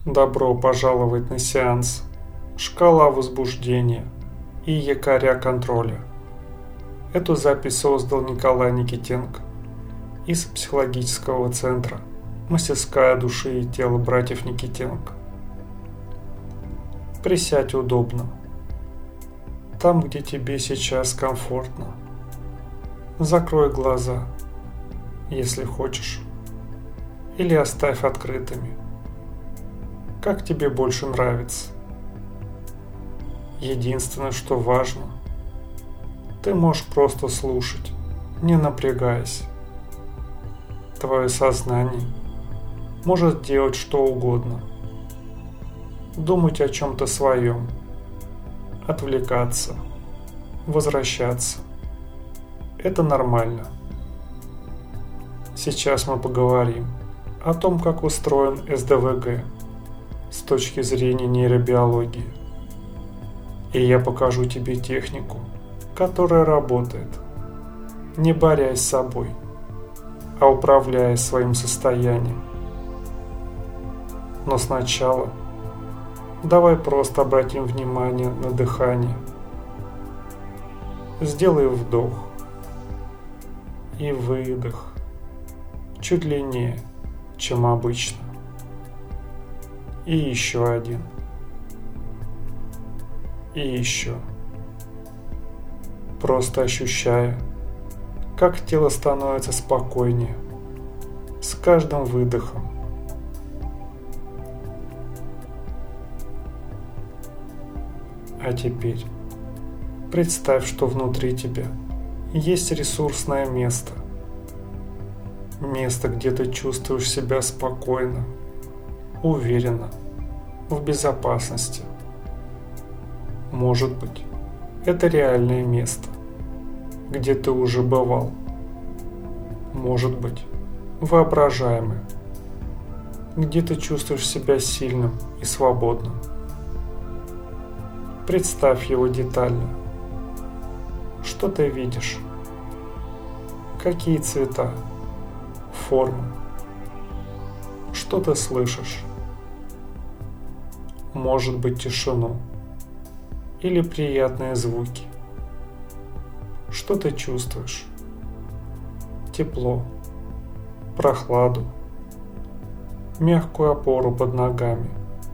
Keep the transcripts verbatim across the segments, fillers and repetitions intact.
Добро пожаловать на сеанс «Шкала возбуждения» и якоря контроля. Эту запись создал Николай Никитенко из психологического центра «Мастерская души и тела братьев Никитенко». Присядь удобно, там, где тебе сейчас комфортно. Закрой глаза, если хочешь, или оставь открытыми. Как тебе больше нравится. Единственное, что важно, ты можешь просто слушать, не напрягаясь. Твое сознание может делать что угодно. Думать о чем-то своем, отвлекаться, возвращаться. Это нормально. Сейчас мы поговорим о том, как устроен эс дэ вэ гэ с точки зрения нейробиологии. И я покажу тебе технику, которая работает, не борясь с собой, а управляя своим состоянием. Но сначала давай просто обратим внимание на дыхание. Сделай вдох и выдох чуть длиннее, чем обычно. И еще один. И еще. Просто ощущая, как тело становится спокойнее с каждым выдохом. А теперь представь, что внутри тебя есть ресурсное место. Место, где ты чувствуешь себя спокойно, уверенно, в безопасности. Может быть, это реальное место, где ты уже бывал. Может быть, воображаемое, где ты чувствуешь себя сильным и свободным. Представь его детально. Что ты видишь? Какие цвета, формы? Что ты слышишь? Может быть, тишину или приятные звуки. Что ты чувствуешь? Тепло, прохладу, мягкую опору под ногами.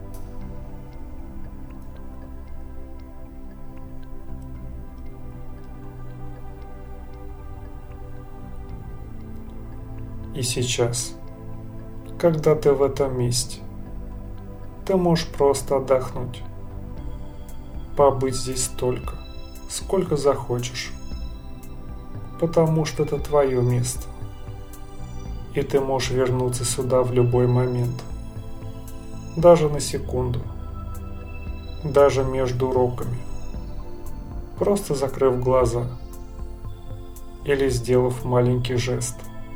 И сейчас, когда ты в этом месте, ты можешь просто отдохнуть, побыть здесь столько, сколько захочешь, потому что это твое место, и ты можешь вернуться сюда в любой момент, даже на секунду, даже между уроками, просто закрыв глаза или сделав маленький жест.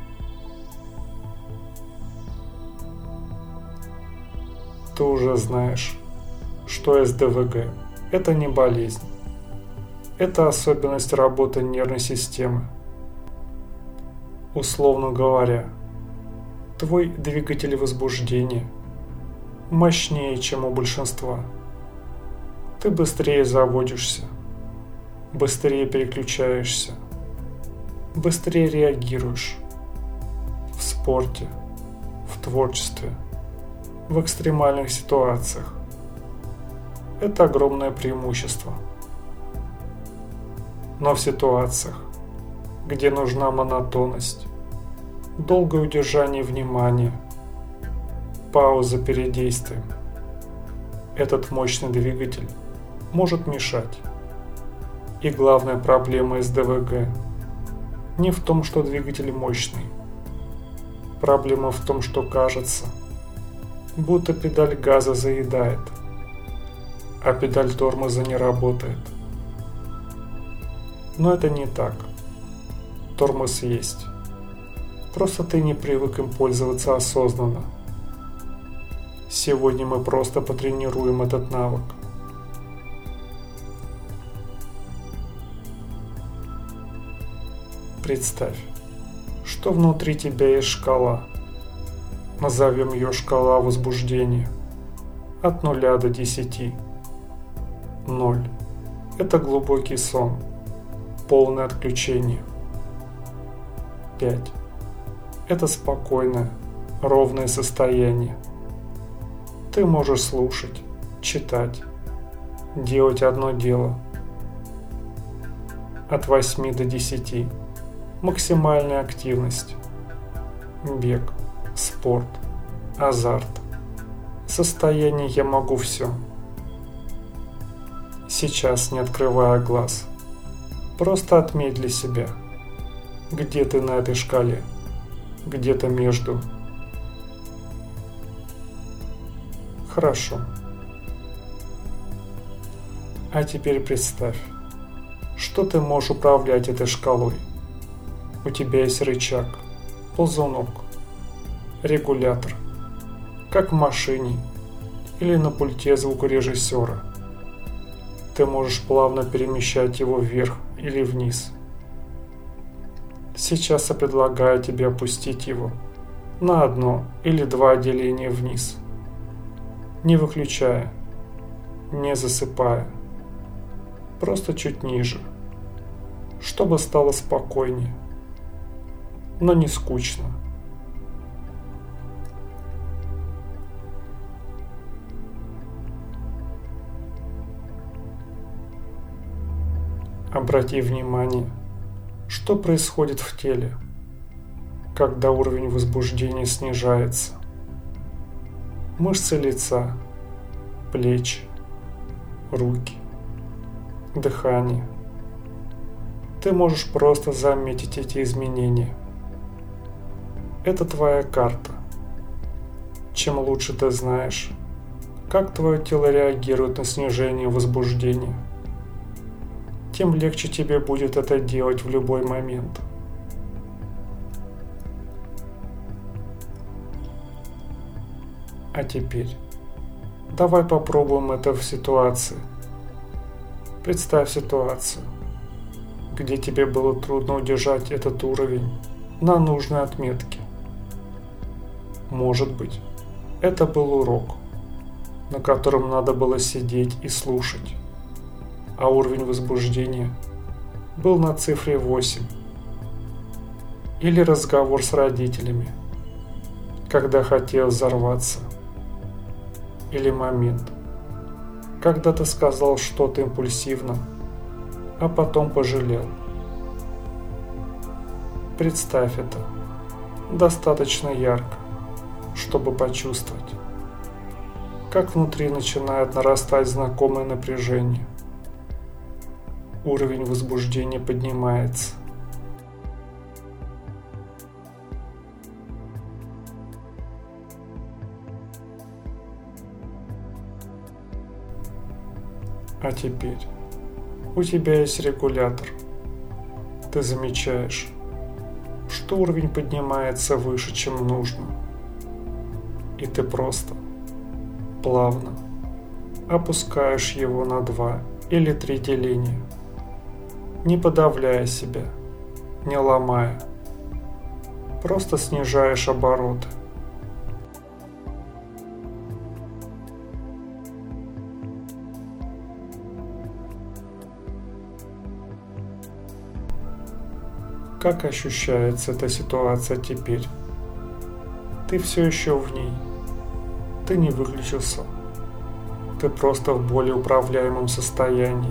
Ты уже знаешь, что эс дэ вэ гэ – это не болезнь. Это особенность работы нервной системы. Условно говоря, твой двигатель возбуждения мощнее, чем у большинства. Ты быстрее заводишься, быстрее переключаешься, быстрее реагируешь в спорте, в творчестве, в экстремальных ситуациях. Это огромное преимущество. Но в ситуациях, где нужна монотонность, долгое удержание внимания, пауза перед действием, этот мощный двигатель может мешать. И главная проблема эс дэ вэ гэ не в том, что двигатель мощный. Проблема в том, что кажется, будто педаль газа заедает, а педаль тормоза не работает. Но это не так. Тормоз есть. Просто ты не привык им пользоваться осознанно. Сегодня мы просто потренируем этот навык. Представь, что внутри тебя есть шкала. Назовем ее шкала возбуждения. от нуля до десяти. ноль. Это глубокий сон, полное отключение. пять. Это спокойное, ровное состояние. Ты можешь слушать, читать, делать одно дело. От восьми до десяти. Максимальная активность. Бег, спорт, азарт. Состояние «я могу все». Сейчас, не открывая глаз, просто отметь для себя, где ты на этой шкале, где-то между. Хорошо. А теперь представь, что ты можешь управлять этой шкалой. У тебя есть рычаг, ползунок, регулятор, как в машине или на пульте звукорежиссера. Ты можешь плавно перемещать его вверх или вниз. Сейчас я предлагаю тебе опустить его на одно или два отделения вниз, не выключая, не засыпая, просто чуть ниже, чтобы стало спокойнее, но не скучно. Обрати внимание, что происходит в теле, когда уровень возбуждения снижается. Мышцы лица, плечи, руки, дыхание. Ты можешь просто заметить эти изменения. Это твоя карта. Чем лучше ты знаешь, как твое тело реагирует на снижение возбуждения, тем легче тебе будет это делать в любой момент. А теперь давай попробуем это в ситуации. Представь ситуацию, где тебе было трудно удержать этот уровень на нужной отметке. Может быть, это был урок, на котором надо было сидеть и слушать, а уровень возбуждения был на цифре восемь. Или разговор с родителями, когда хотел взорваться. Или момент, когда ты сказал что-то импульсивно, а потом пожалел. Представь это достаточно ярко, чтобы почувствовать, как внутри начинает нарастать знакомое напряжение. Уровень возбуждения поднимается. А теперь у тебя есть регулятор. Ты замечаешь, что уровень поднимается выше, чем нужно. И ты просто, плавно опускаешь его на два или три деления, не подавляя себя, не ломая. Просто снижаешь обороты. Как ощущается эта ситуация теперь? Ты все еще в ней. Ты не выключился. Ты просто в более управляемом состоянии.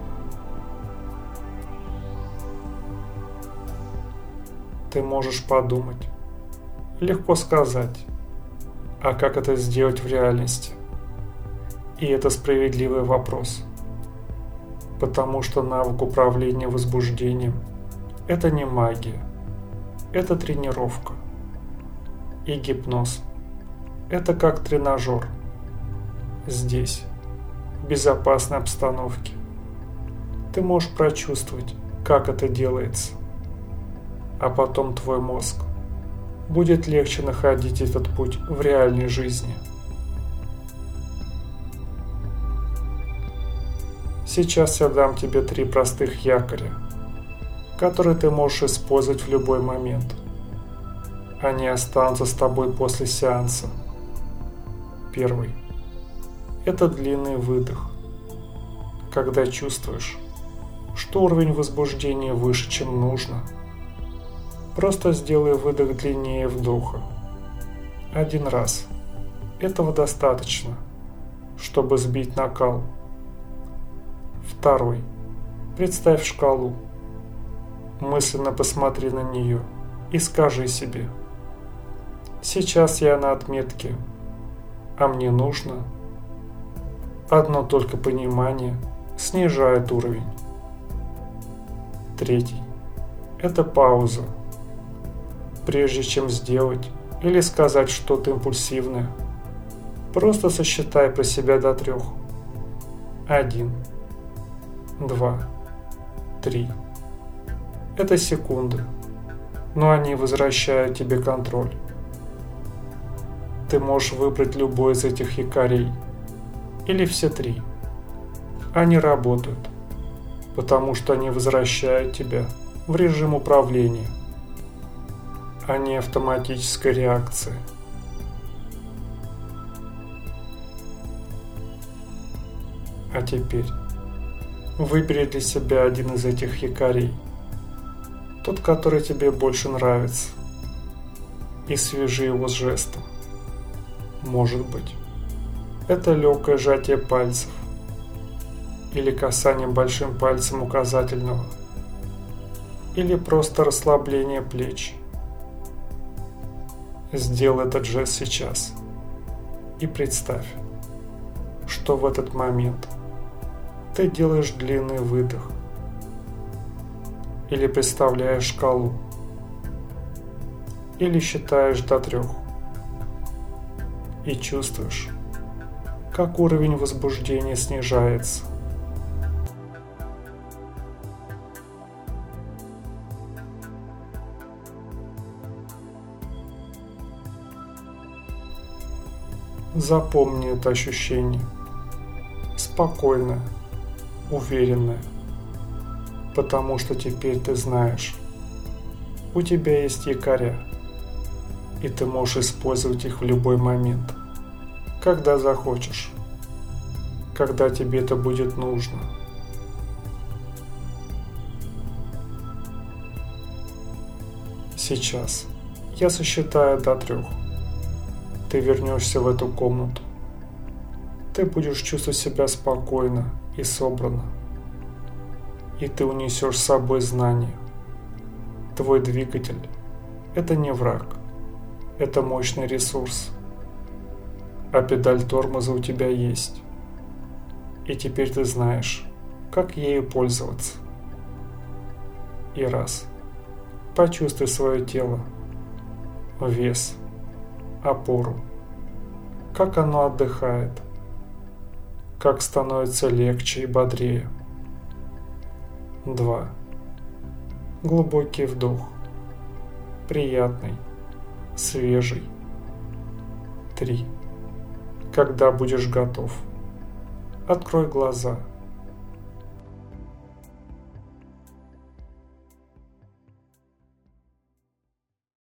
Ты можешь подумать. Легко сказать. А как это сделать в реальности? И это справедливый вопрос. Потому что навык управления возбуждением – это не магия. Это тренировка. И гипноз – это как тренажер. Здесь, в безопасной обстановке, ты можешь прочувствовать, как это делается. А потом твой мозг будет легче находить этот путь в реальной жизни. Сейчас я дам тебе три простых якоря, которые ты можешь использовать в любой момент. Они останутся с тобой после сеанса. Первый. это длинный выдох, когда чувствуешь, что уровень возбуждения выше, чем нужно. Просто сделай выдох длиннее вдоха. Один раз. Этого достаточно, чтобы сбить накал. Второй. Представь шкалу. Мысленно посмотри на нее и скажи себе: сейчас я на отметке, а мне нужно. Одно только понимание снижает уровень. Третий. Это пауза. Прежде чем сделать или сказать что-то импульсивное, просто сосчитай про себя до трех. Один. Два. Три. Это секунды, но они возвращают тебе контроль. Ты можешь выбрать любой из этих якорей, или все три. Они работают, потому что они возвращают тебя в режим управления, а не автоматической реакции. А теперь выбери для себя один из этих якорей, тот, который тебе больше нравится, и свяжи его с жестом. Может быть, это легкое сжатие пальцев или касание большим пальцем указательного, или просто расслабление плеч. Сделай этот жест сейчас и представь, что в этот момент ты делаешь длинный выдох или представляешь шкалу, или считаешь до трех и чувствуешь, как уровень возбуждения снижается. Запомни это ощущение. Спокойное, уверенное. Потому что теперь ты знаешь, у тебя есть якоря, и ты можешь использовать их в любой момент, когда захочешь, когда тебе это будет нужно. Сейчас я сосчитаю до трех. Ты вернешься в эту комнату. Ты будешь чувствовать себя спокойно и собранно. И ты унесешь с собой знания. Твой двигатель – это не враг. Это мощный ресурс. А педаль тормоза у тебя есть. И теперь ты знаешь, как ею пользоваться. И раз. Почувствуй свое тело. Вес. Опору. Как оно отдыхает. Как становится легче и бодрее. Два. Глубокий вдох. Приятный. Свежий. Три. Когда будешь готов, открой глаза.